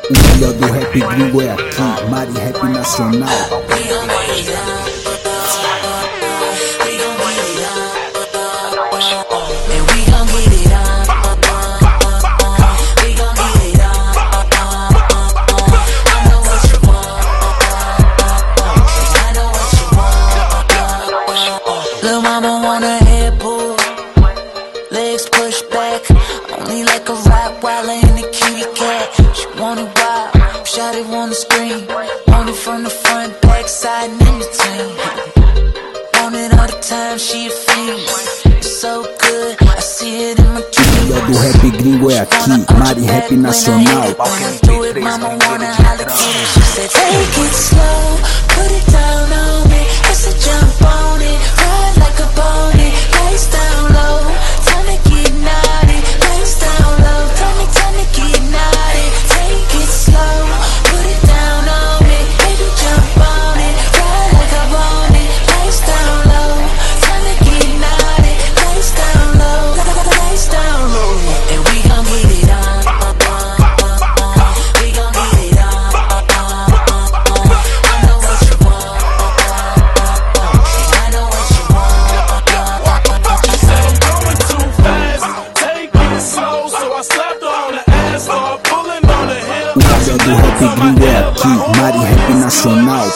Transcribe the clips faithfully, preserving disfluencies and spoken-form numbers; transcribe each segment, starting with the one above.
O melhor do rap gringo é aqui, Mari Rap Nacional. Lil' mama wanna head pull, legs push back, only like a Rottweiler in a kitty cat. She want it wild, shot it on the screen, want it from the front, back, side, and in between. Want it all the time, she a fiend, it's so good, I see it in my dreams. O melhor do rap gringo é aqui, Mari Rap Nacional. Do it, mama wanna holler, she said take it slow, put it down on me, it's a jump on it, ride like a pony, lights down low, time to get naughty, lights down low, time to, time to get naughty, take it slow, put it down on me, baby jump on it, ride like a pony, lights down low, time to get naughty, lights down low, lights down low, and we gon' get it on. O rap gringo é aqui, Mari Rap Nacional.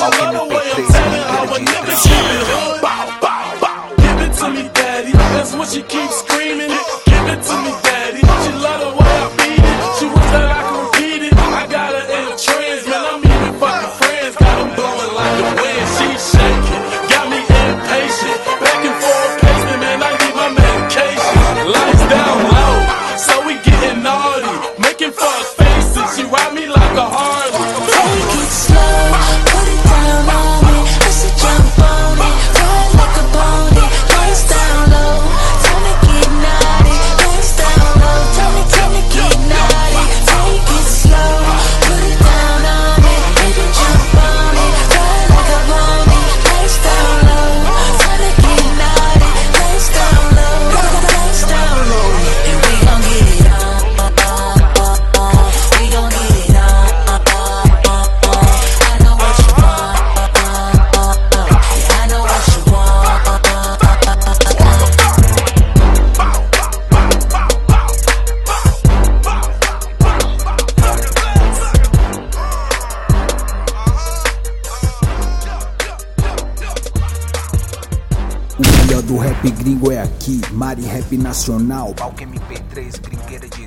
Give it to me, daddy. That's what she keeps screaming. Give it to me, daddy. She love the way I beat it. She wish that I could repeat it. I got her in a trance, man. I'm even fucking friends. Got them blowing like the wind. She's shaking, got me impatient. Back and forth pacing, man. I need my medication. Lights down low, so we getting naughty, making fuck faces. She ride me like a Harley. Take it slow, put it down on me, let's jump on it, ride like a pony, lights down low, time to get naughty, lights down low, time to, time to get naughty, take it slow, put it down on me, baby jump on it, ride like a pony, lights down low, time to get naughty, lights down low, lights down low, and we gon' get it on, we gon' get it on. O melhor do rap gringo é aqui, Mari Rap Nacional. Palco M P três, brinquedo de